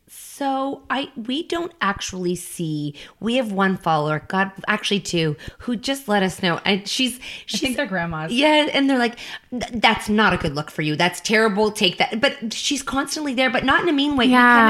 So I we don't actually see. We have one follower, God, actually two, who just let us know, and she's I she's think they're grandmas. yeah, and they're like, "Th- that's not a good look for you. That's terrible. Take that. But she's constantly there, but not in a mean way. We Yeah. kind of-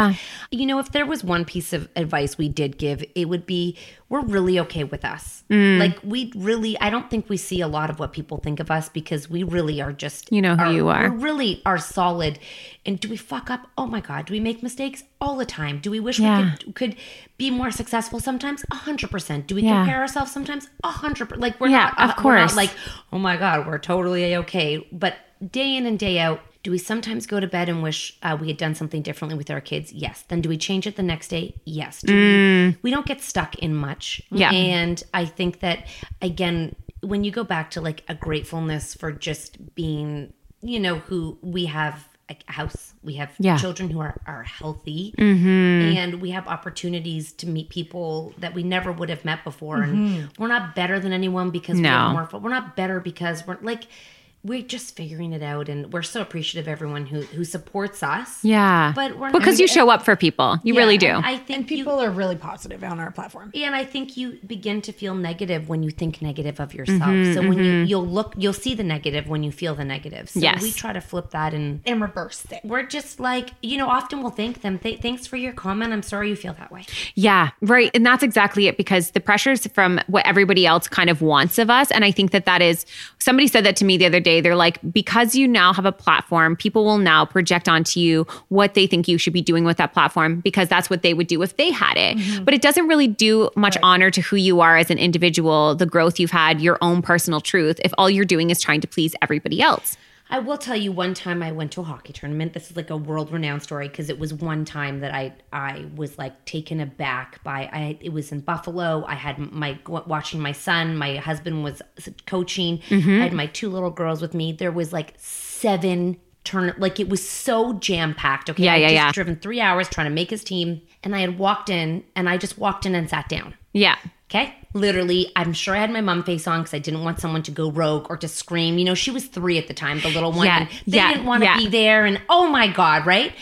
You know, if there was one piece of advice we did give, it would be, we're really okay with us. Mm. Like, we really, I don't think we see a lot of what people think of us because we really are just, You know who are, you are. We really are solid. And do we fuck up? Oh my God. Do we make mistakes? All the time. Do we wish Yeah. we could, could be more successful sometimes? A hundred percent. Do we Yeah. compare ourselves sometimes? A hundred percent. Like, we're Yeah, not, uh, of we're not course. like, oh my God, we're totally okay. But day in and day out, do we sometimes go to bed and wish uh, we had done something differently with our kids? Yes. Then do we change it the next day? Yes. Do we, we don't get stuck in much. Yeah. And I think that, again, when you go back to like a gratefulness for just being, you know, who we have a house, we have Yeah. children who are, are healthy, Mm-hmm. and we have opportunities to meet people that we never would have met before. And we're not better than anyone because No. we're more, we're not better because we're like, we're just figuring it out, and we're so appreciative of everyone who who supports us. Yeah. But we're because you show up for people. You Yeah, really do. and I think And people are really positive on our platform. you, and I think you begin to feel negative when you think negative of yourself. Mm-hmm, so when you you'll look, you'll see the negative when you feel the negative. So Yes. we try to flip that, and And reverse it. we're just like, you know, often we'll thank them. Th- thanks for your comment. I'm sorry you feel that way. Yeah, right. And that's exactly it, because the pressures from what everybody else kind of wants of us. And I think that that is, somebody said that to me the other day. They're like, because you now have a platform, people will now project onto you what they think you should be doing with that platform, because that's what they would do if they had it. But it doesn't really do much honor to who you are as an individual, the growth you've had, your own personal truth, if all you're doing is trying to please everybody else. I will tell you, one time I went to a hockey tournament. This is like a world-renowned story because it was one time that I I was like taken aback by. I it was in Buffalo. I had my watching my son. My husband was coaching. Mm-hmm. I had my two little girls with me. There was like seven turn. Like, it was so jam-packed. Okay, Yeah, I yeah, just yeah. driven three hours trying to make his team, and I had walked in, and I just walked in and sat down. Yeah. Okay. Literally, I'm sure I had my mom face on because I didn't want someone to go rogue or to scream. You know, she was three at the time, the little one. Yeah, And they yeah, didn't want to yeah. be there. And oh my God, right?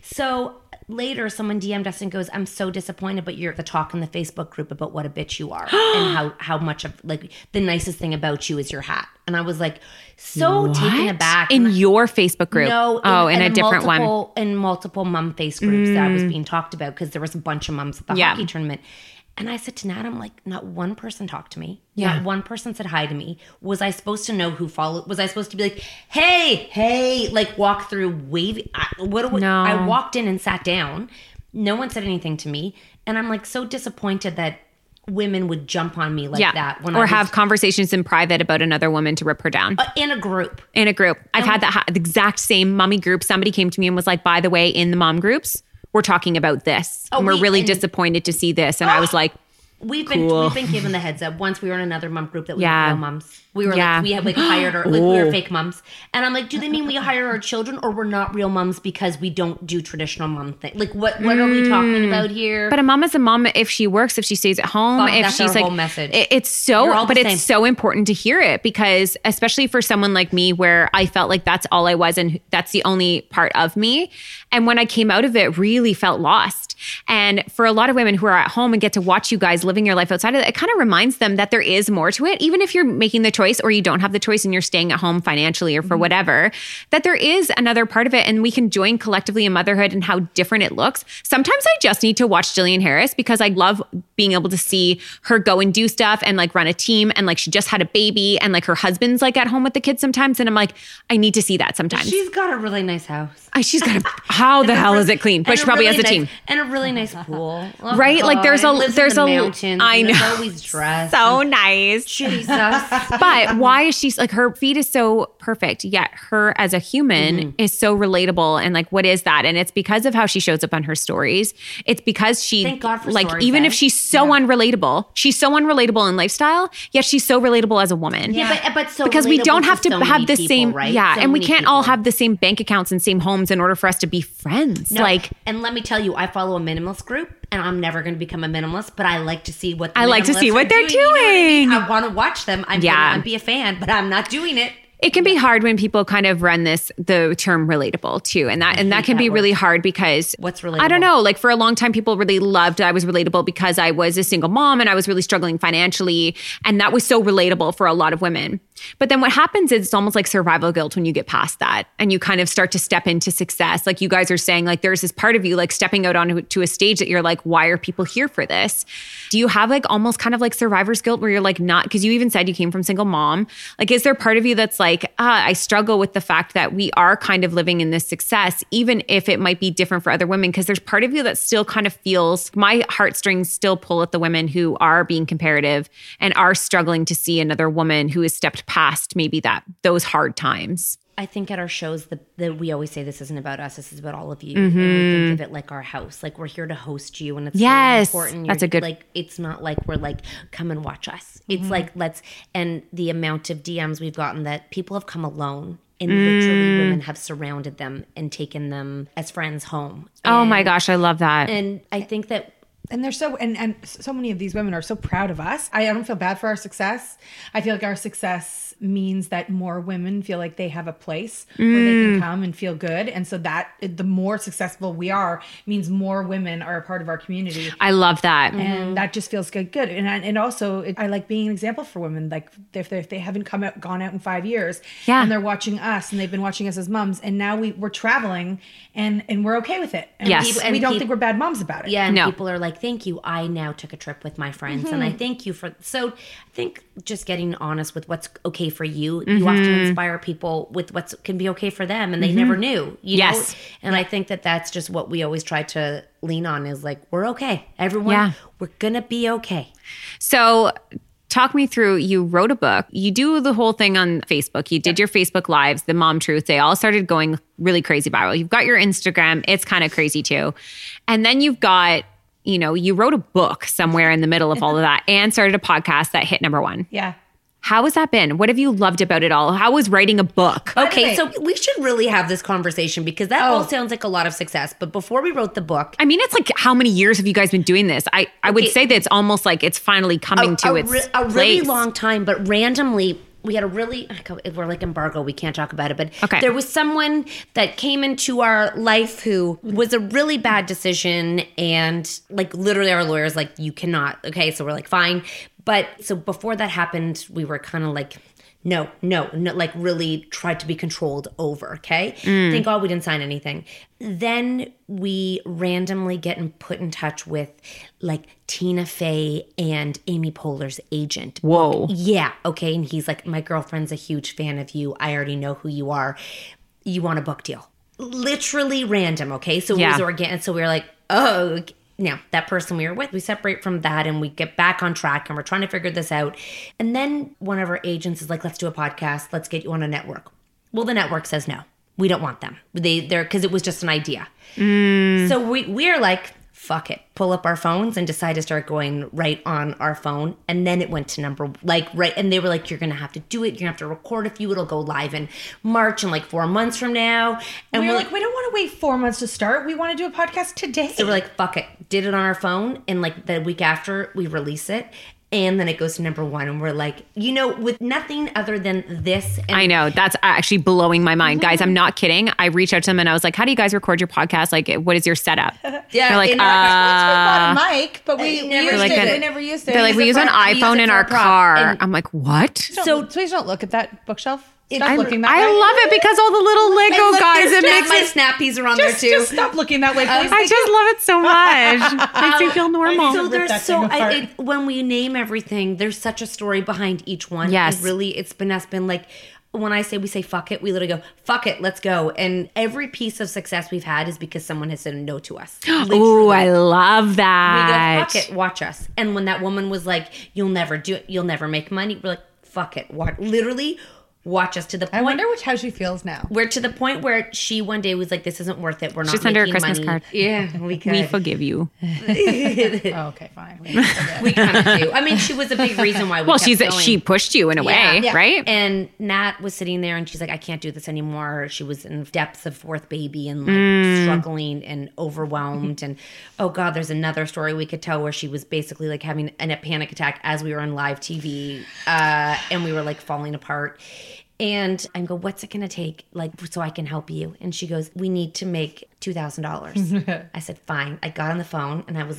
So later, someone D M'd us and goes, I'm so disappointed, but you're the talk in the Facebook group about what a bitch you are and how, how much of, like, the nicest thing about you is your hat. And I was like, so taken What? aback. In And I- your Facebook group? no, Oh, in, a different one. multiple, In multiple mum face groups that I was being talked about because there was a bunch of mums at the Yeah. hockey tournament. And I said to Nat, I'm like, not one person talked to me. Yeah. Not one person said hi to me. Was I supposed to know who followed? Was I supposed to be like, hey, hey, like walk through waving? I, what do, No. I walked in and sat down. No one said anything to me. And I'm like so disappointed that women would jump on me like Yeah. that. When or I was, have conversations in private about another woman to rip her down. uh, in a group. in a group. I've had that ha- the exact same mommy group. Somebody came to me and was like, by the way, in the mom groups, we're talking about this. Oh, and we're we- really and- disappointed to see this. And I was like, We've been Cool. we've been given the heads up. Once we were in another mom group that we Yeah. were real moms. We were Yeah. like we had like hired our like we were Oh. fake moms. And I'm like, do they mean we hire our children or we're not real moms because we don't do traditional mom thing? Like what what are we talking about here? but a mom is a mom if she works, if she stays at home, Fuck, if that's she's our like, whole message. it- it's so, You're all the but it's same. so important to hear it, because especially for someone like me where I felt like that's all I was and that's the only part of me. And when I came out of it, really felt lost. And for a lot of women who are at home and get to watch you guys living your life outside of it, it kind of reminds them that there is more to it, even if you're making the choice or you don't have the choice and you're staying at home financially or for whatever, that there is another part of it and we can join collectively in motherhood and how different it looks. Sometimes I just need to watch Jillian Harris because I love being able to see her go and do stuff and like run a team, and like she just had a baby and like her husband's like at home with the kids sometimes. And I'm like, I need to see that sometimes. She's got a really nice house. I, she's got a, how the hell is it clean? But And she probably really has a nice- team. and a really nice pool. Oh, Right? Like, there's God, a- and lives there's in the a- mountains. I and is know. always dressed. So and nice. Jesus. But why is she like, her feed is so perfect, yet her as a human Mm-hmm. is so relatable? And like, what is that? And it's because of how she shows up on her stories. It's because she, Thank God for like, stories, even eh? if she's so unrelatable, she's so unrelatable in lifestyle, yet she's so relatable as a woman. Yeah, but, but so Because we relatable don't have to so have many the people, same, right? yeah, So and we many can't all people. have the same bank accounts and same homes in order for us to be friends. No, Like, and let me tell you, I follow a minimalist group, and I'm never going to become a minimalist, but I like to see what the I like to minimalists see what are they're you know what I mean? doing. I want to watch them. I'm Yeah. gonna, I'm be a fan, but I'm not doing it. it can be hard when people kind of run this the term relatable too, and that and that hate can that be really word. hard because What's I relatable? don't know. Like for a long time, people really loved I was relatable because I was a single mom and I was really struggling financially, and that was so relatable for a lot of women. But then what happens is it's almost like survival guilt when you get past that and you kind of start to step into success. Like you guys are saying, like there's this part of you like stepping out onto to a stage that you're like, why are people here for this? Do you have like almost kind of like survivor's guilt where you're like not, because you even said you came from single mom. Like, is there part of you that's like, ah, I struggle with the fact that we are kind of living in this success, even if it might be different for other women? Because there's part of you that still kind of feels, my heartstrings still pull at the women who are being comparative and are struggling to see another woman who has stepped past maybe that those hard times. I think at our shows that the, we always say this isn't about us, this is about all of you. Mm-hmm. And we think of it like our house. Like we're here to host you and it's yes, really important. That's You're, a good like it's not like we're like, come and watch us. It's mm-hmm. like let's and the amount of D Ms we've gotten that people have come alone and mm. literally women have surrounded them and taken them as friends home. And, oh my gosh, I love that. And I think that And they're so, and, and so many of these women are so proud of us. I don't feel bad for our success. I feel like our success means that more women feel like they have a place mm. where they can come and feel good. And so that the more successful we are means more women are a part of our community. I love that. And mm-hmm. that just feels good. Good. And I, and also it, I like being an example for women. Like if they, if they haven't come out, gone out in five years yeah. and they're watching us and they've been watching us as moms and now we, we're traveling and, and we're okay with it. And yes. people, and we don't people, think we're bad moms about it. Yeah. And no. people are like, thank you. I now took a trip with my friends mm-hmm. and I thank you for, so I think just getting honest with what's okay for you, mm-hmm. you often inspire people with what can be okay for them and they mm-hmm. never knew, you yes. know? And yeah. I think that that's just what we always try to lean on is like, we're okay. Everyone, yeah. we're going to be okay. So talk me through, you wrote a book, you do the whole thing on Facebook, you did your Facebook lives, the Mom Truth, they all started going really crazy viral. You've got your Instagram, it's kind of crazy too. And then you've got, you know, you wrote a book somewhere in the middle of all of that and started a podcast that hit number one. Yeah. How has that been? What have you loved about it all? How was writing a book? Okay, so we should really have this conversation because that oh. all sounds like a lot of success. But before we wrote the book... I mean, it's like, how many years have you guys been doing this? I, I okay. would say that it's almost like it's finally coming a, to a its re- A place. really long time, but randomly... We had a really, we're like embargo, we can't talk about it, but okay. there was someone that came into our life who was a really bad decision and like literally our lawyer's like, you cannot, okay, so we're like, fine. But so before that happened, we were kind of like, no, no, no, like really tried to be controlled over, okay? Mm. Thank God we didn't sign anything. Then we randomly get in, put in touch with like Tina Fey and Amy Poehler's agent. Whoa. Yeah, okay. And he's like, my girlfriend's a huge fan of you. I already know who you are. You want a book deal. Literally random, okay? So yeah. it was organic. So we were like, oh, okay. Now, that person we were with, we separate from that and we get back on track and we're trying to figure this out. And then one of our agents is like, let's do a podcast. Let's get you on a network. Well, the network says no. We don't want them. They, they're because it was just an idea. Mm. So we, we're like, fuck it. Pull up our phones and decide to start going right on our phone. And then it went to number, like, right. And they were like, you're going to have to do it. You're going to have to record a few. It'll go live in March and like four months from now. And we we're we're like, we don't want to wait four months to start. We want to do a podcast today. So we're like, fuck it. Did it on our phone. And like the week after we release it. And then it goes to number one. And we're like, you know, with nothing other than this. And I know. That's actually blowing my mind. Mm-hmm. Guys, I'm not kidding. I reached out to them and I was like, how do you guys record your podcast? Like, what is your setup? yeah. They're like, uh, once we bought a mic, but we, we never like used an, it. We never used it. They're like, we use an iPhone in our car. And I'm like, what? So please don't look at that bookshelf. Stop I, looking that I way. love it because all the little Lego look, guys. It snap, makes my it, snappies are on just, there too. Just stop looking that way, please. I just love it so much. Makes me feel normal. So there's that so thing I, apart. it, when we name everything, there's such a story behind each one. Yes. And really, it's been us been like. When I say we say fuck it, we literally go, fuck it, let's go. And every piece of success we've had is because someone has said no to us. Ooh, I love that. We go, fuck it, watch us. And when that woman was like, you'll never do it, you'll never make money, we're like, fuck it. Watch, literally watch us to the point. I wonder which how she feels now. We're to the point where she one day was like, this isn't worth it. We're not Just making under a Christmas money. card. Yeah, we could. We forgive you. Oh, okay, fine. We kind of do. I mean, she was a big reason why we well, kept she's going. she pushed you in a Yeah, way, yeah. right? And Nat was sitting there and she's like, I can't do this anymore. She was in depths of fourth baby and like Mm. struggling and overwhelmed. And oh God, there's another story we could tell where she was basically like having an, a panic attack as we were on live T V uh, and we were like falling apart. And I go, what's it going to take, like, so I can help you? And she goes, we need to make two thousand dollars. I said, fine. I got on the phone and I was like,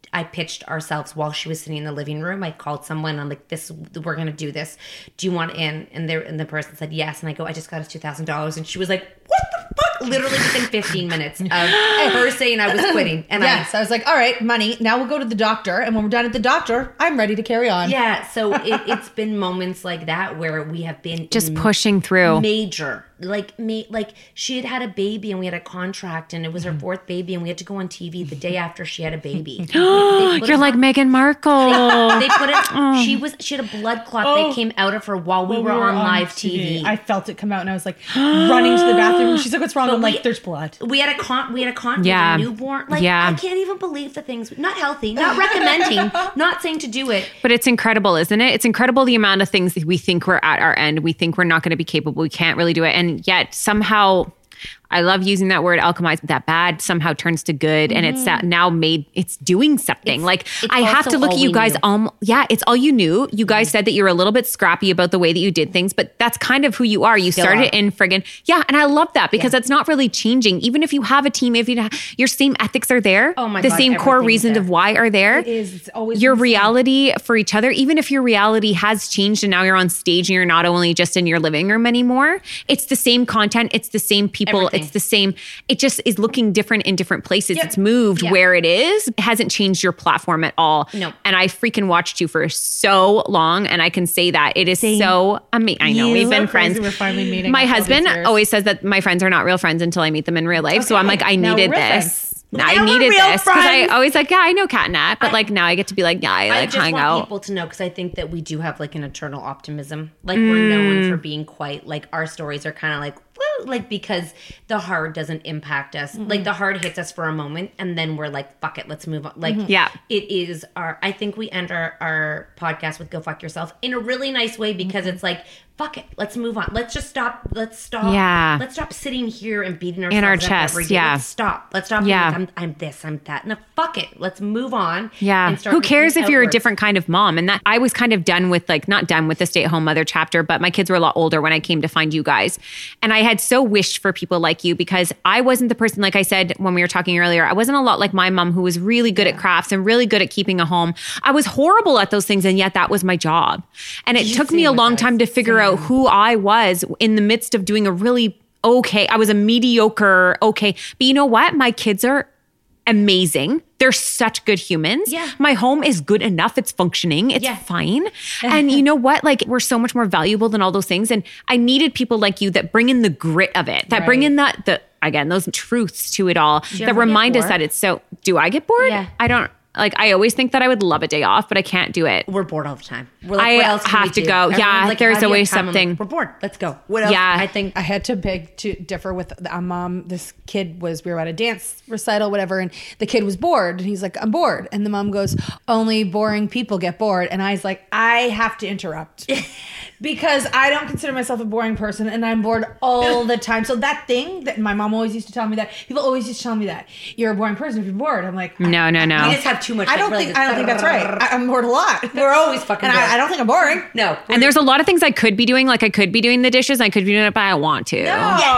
I pitched ourselves while she was sitting in the living room. I called someone. I'm like, "This, we're gonna do this. Do you want in?" And there, and the person said yes. And I go, "I just got us two thousand dollars." And she was like, "What the fuck?" Literally within fifteen minutes of her saying I was quitting. And yes, I, I was like, "All right, money. Now we'll go to the doctor, and when we're done at the doctor, I'm ready to carry on." Yeah. So it, it's been moments like that where we have been Just pushing through. major. Like me, like she had had a baby and we had a contract and it was her fourth baby and we had to go on T V the day after she had a baby. You're like Meghan Markle. They put it. She was. She had a blood clot. Oh. They came out of her while we When were, on, live T V. I felt it come out, and I was like running to the bathroom. She's like, "What's wrong?" But I'm we- like, "There's blood." We had a con. We had a con. Yeah. With a newborn. Like Yeah. I can't even believe the things. Not healthy. Not recommending. Not saying to do it. But it's incredible, isn't it? It's incredible the amount of things that we think we're at our end. We think we're not going to be capable. We can't really do it. And yet somehow, I love using that word alchemize, that bad somehow turns to good. And it's that now made, it's doing something. It's- like it's I have also to look all at you we guys. knew. Um, yeah, it's all you knew. You guys said that you were a little bit scrappy about the way that you did things, but that's kind of who you are. You Still started are. in friggin', yeah. And I love that because that's not really changing. Even if you have a team, if you have, your same ethics are there, Oh my the God, same core everything's reasons there. of why are there. It is. It's always your been the same. reality for each other, even if your reality has changed and now you're on stage and you're not only just in your living room anymore, it's the same content, it's the same people, Everything. it's the same, it just is looking different in different places. Yep. It's moved Yeah. where it is. It hasn't changed your platform at all. No. And I freaking watched you for so long and I can say that. It is so amazing. I know, You. we've been So crazy friends. we're finally meeting My after all these husband years. always says that my friends are not real friends until I meet them in real life. So I'm like, I Now needed we're real this. friends. I Now we're needed real this because I friends. always like, yeah, I know Kat and Nat, but like now I get to be like, yeah, I I like just hang want out. people to know because I think that we do have like an eternal optimism. Like we're known for being quite like our stories are kind of like woo, like because the hard doesn't impact us. Like the hard hits us for a moment and then we're like, fuck it, let's move on. Like Yeah. it is our. I think we end our our podcast with "Go fuck yourself" in a really nice way because it's like. Fuck it. Let's move on. Let's just stop. Let's stop. Yeah. Let's stop sitting here and beating ourselves our up chests, every day. yeah. Let's stop. Let's stop. Yeah. being like, I'm, I'm this. I'm that. No, fuck it. Let's move on. Yeah. And start Who cares looking if you're a outwards. different kind of mom? And that I was kind of done with like, not done with the stay at home mother chapter, but my kids were a lot older when I came to find you guys. And I had so wished for people like you because I wasn't the person, like I said, when we were talking earlier, I wasn't a lot like my mom who was really good at crafts and really good at keeping a home. I was horrible at those things. And yet that was my job. And it took me a same with long us. time to figure out who I was in the midst of doing a really okay. I was a mediocre, okay. But you know what? My kids are amazing. They're such good humans. Yeah. My home is good enough. It's functioning. It's Yeah. fine. And you know what? Like we're so much more valuable than all those things. And I needed people like you that bring in the grit of it, that bring Right. in that, the, again, those truths to it all you that ever get remind us bored? that it's so, do I get bored? Yeah. I don't, like, I always think that I would love a day off, but I can't do it. We're bored all the time. We're like, I what else can have we to do? go. Everyone's Yeah, like, there's how do you have always time? I'm like, something. we're bored. Let's go. What else? Yeah. I think I had to beg to differ with a mom. This kid was, we were at a dance recital, whatever, and the kid was bored. And he's like, I'm bored. And the mom goes, only boring people get bored. And I was like, I have to interrupt. Because I don't consider myself a boring person and I'm bored all the time. So that thing that my mom always used to tell me that, people always used to tell me that, you're a boring person if you're bored. I'm like, No, no, no. we just have too much. I don't like, really think I don't think that's right. I, I'm bored a lot. We're always fucking And bored. I, I don't think I'm boring. No. And there's a lot of things I could be doing. Like I could be doing the dishes. I could be doing it, but I don't want to.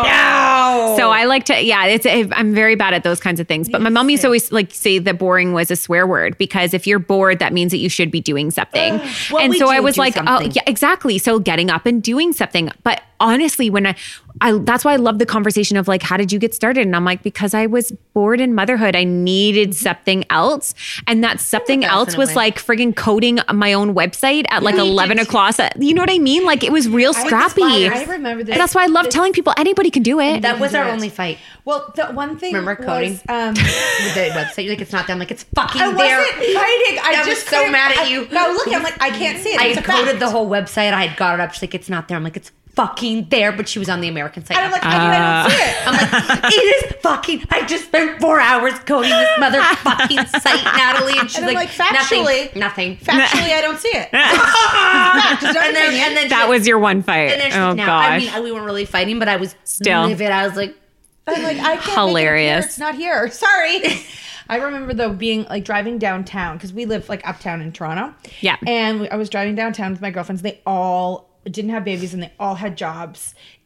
no. So I like to, yeah, it's, I'm very bad at those kinds of things. But my mom used to always like say that boring was a swear word because if you're bored, that means that you should be doing something. Well, and we so do I was do like, oh, something. yeah, exactly. So getting up and doing something. But honestly, when I, I, that's why I love the conversation of like, how did you get started? And I'm like, because I was bored in motherhood. I needed something else. And that something us else in a was way. like friggin' coding my own website at like Yeah, you eleven did o'clock. You know what I mean? Like it was real scrappy. I remember this. That's why I love this- telling people anybody can do it. that was our Yes. only fight. Well, the one thing Remember coding? was, um, With the website, you're like, it's not there. I'm like, it's fucking I there. wasn't fighting. I I was just so couldn't- mad at I- you. No, look, I'm like, I can't see it. I It's had a coded fact. the whole website. I had got it up. She's like, it's not there. I'm like, it's fucking there. But she was on the American site. And I'm like, I, I don't see it. I'm like, it is fucking. I just spent four hours coding this motherfucking site, Natalie, and she's And I'm like, like, factually- nothing, nothing. Factually, I don't see it. Fact, it's not And then, opinion. and then That was your one fight. And then she's Oh like, now, gosh. I mean, I- we weren't really fighting, but I was Still. livid. I was like, I'm like, I can't Hilarious. Make it appear. It's not here. Sorry. I remember though being like driving downtown because we live like uptown in Toronto. Yeah. And we, I was driving downtown with my girlfriends. They all didn't have babies and they all had jobs.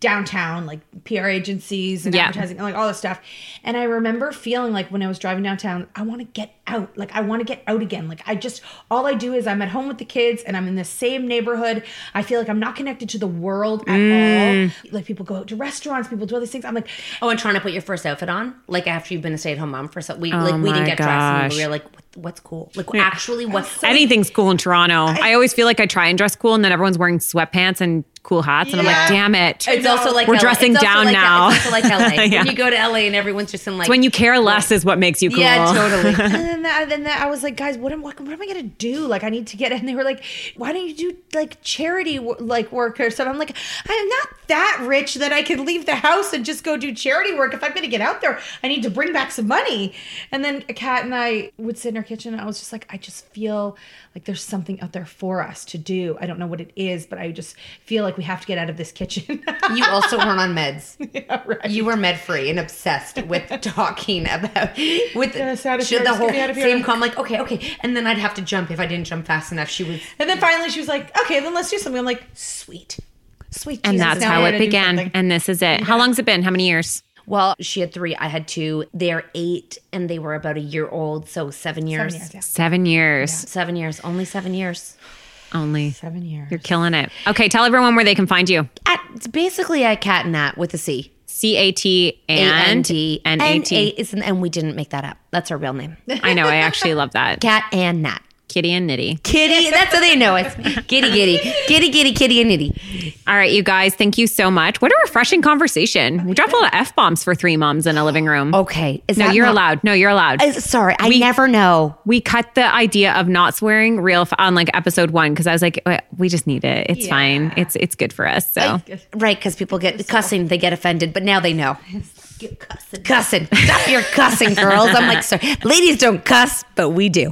downtown, like P R agencies and Yeah. advertising and like all this stuff. And I remember feeling like when I was driving downtown, I want to get out. Like I want to get out again. Like I just, all I do is I'm at home with the kids and I'm in the same neighborhood. I feel like I'm not connected to the world at Mm. all. Like people go out to restaurants, people do all these things. I'm like, Oh, and trying to put your first outfit on, like after you've been a stay-at-home mom for so we Oh like we my didn't get dressed, and gosh. we were like, what, what's cool? Like actually, what's Anything's cool in Toronto. I, always feel like I try and dress cool, and then everyone's wearing sweatpants and cool hats, and I'm like, Yeah. damn it. It's also like We're L A. dressing It's also down like, now. It's also like L A. Yeah. When you go to L A and everyone's just in like It's when you care less is what makes you cool. yeah, totally. and then, that, then that, I was like, guys, what am, what, what am I going to do? Like, I need to get, and they were like, why don't you do like charity wo- like work or something? I'm like, I'm not that rich that I can leave the house and just go do charity work. If I'm going to get out there, I need to bring back some money. And then Kat and I would sit in our kitchen and I was just like, I just feel like there's something out there for us to do. I don't know what it is, but I just feel like we have to get out of this kitchen. You also weren't on meds. Yeah, right. You were med free and obsessed with talking about with Yes, out of should here, the just whole get me out of here. same com like okay okay and then I'd have to jump if I didn't jump fast enough. She was And then finally she was like, okay, then let's do something. I'm like, sweet. Sweet And Jesus, that's now how we're it gonna do began. something. And this is it. How long's it been? How many years? well she had three, I had two. They're eight and they were about a year old, so seven years. Seven years, yeah. Seven years Seven years, only seven years. only. Seven years. You're killing it. Okay, tell everyone where they can find you. At, it's basically a cat and Nat with a C. C A T and A N A T. And, and we didn't make that up. That's our real name. I know. I actually love that. Cat and Nat. Kitty and Nitty. Kitty, that's how they know it's me. Kitty, kitty, kitty, kitty, kitty, and nitty. All right, you guys, thank you so much. What a refreshing conversation. We dropped a lot of F-bombs for three moms in a living room. Okay. Is No, that you're not- allowed. No, you're allowed. I- sorry, I We- never know. We cut the idea of not swearing real f- on like episode one because I was like, "Wait, we just need it. It's fine. It's it's good for us. So Right, because people get cussing, they get offended, but now they know. Cussing. Cussing. Stop your cussing, girls. I'm like, sorry. Ladies don't cuss, but we do.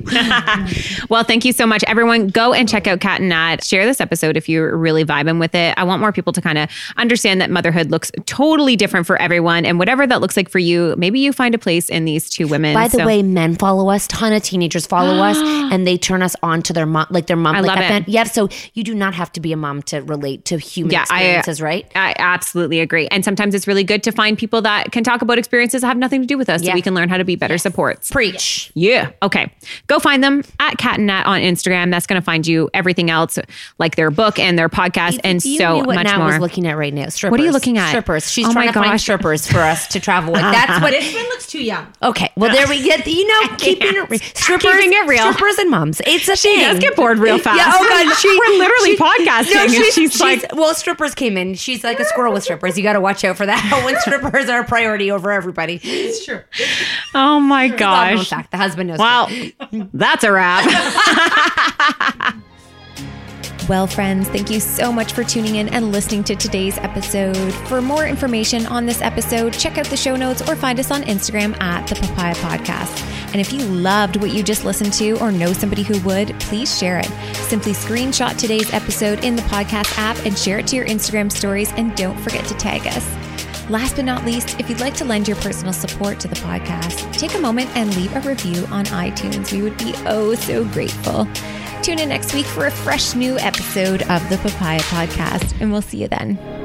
well, thank you so much. Everyone, go and check out Cat and Nat. Share this episode if you're really vibing with it. I want more people to kind of understand that motherhood looks totally different for everyone. And whatever that looks like for you, maybe you find a place in these two women. By the So- way, men follow us. Ton of teenagers follow us, and they turn us on to their mom, like their mom. I like love I it. found- Yeah, so you do not have to be a mom to relate to human Yeah, experiences, I, right? I absolutely agree. And sometimes it's really good to find people that can talk about experiences that have nothing to do with us so Yeah. we can learn how to be better supports. Preach. Yeah. Okay. Go find them at Cat and Nat on Instagram. That's going to find you everything else, like their book and their podcast, and you so knew what much Nat more. was looking at right now. Strippers. What are you looking at? Strippers. She's Oh trying my to find gosh. strippers for us to travel with. That's what. This one looks too young. Okay, well there we get. You know, keeping it re- strippers, Keeping it real. strippers and moms. It's a thing. She does get bored real fast. Yeah. Oh god, she, We're literally she- podcasting, No, and she's, she's she's like- well, strippers came in. She's like a squirrel with strippers. You got to watch out for that when strippers are a priority over everybody. It's true. Oh my Well known gosh. fact. The husband knows. Well, that's a wrap. Well, friends, thank you so much for tuning in and listening to today's episode. For more information on this episode, check out the show notes or find us on Instagram at the Papaya Podcast. And if you loved what you just listened to or know somebody who would, please share it. Simply screenshot today's episode in the podcast app and share it to your Instagram stories, and don't forget to tag us. Last but not least, if you'd like to lend your personal support to the podcast, take a moment and leave a review on iTunes. We would be oh so grateful. Tune in next week for a fresh new episode of the Papaya Podcast, and we'll see you then.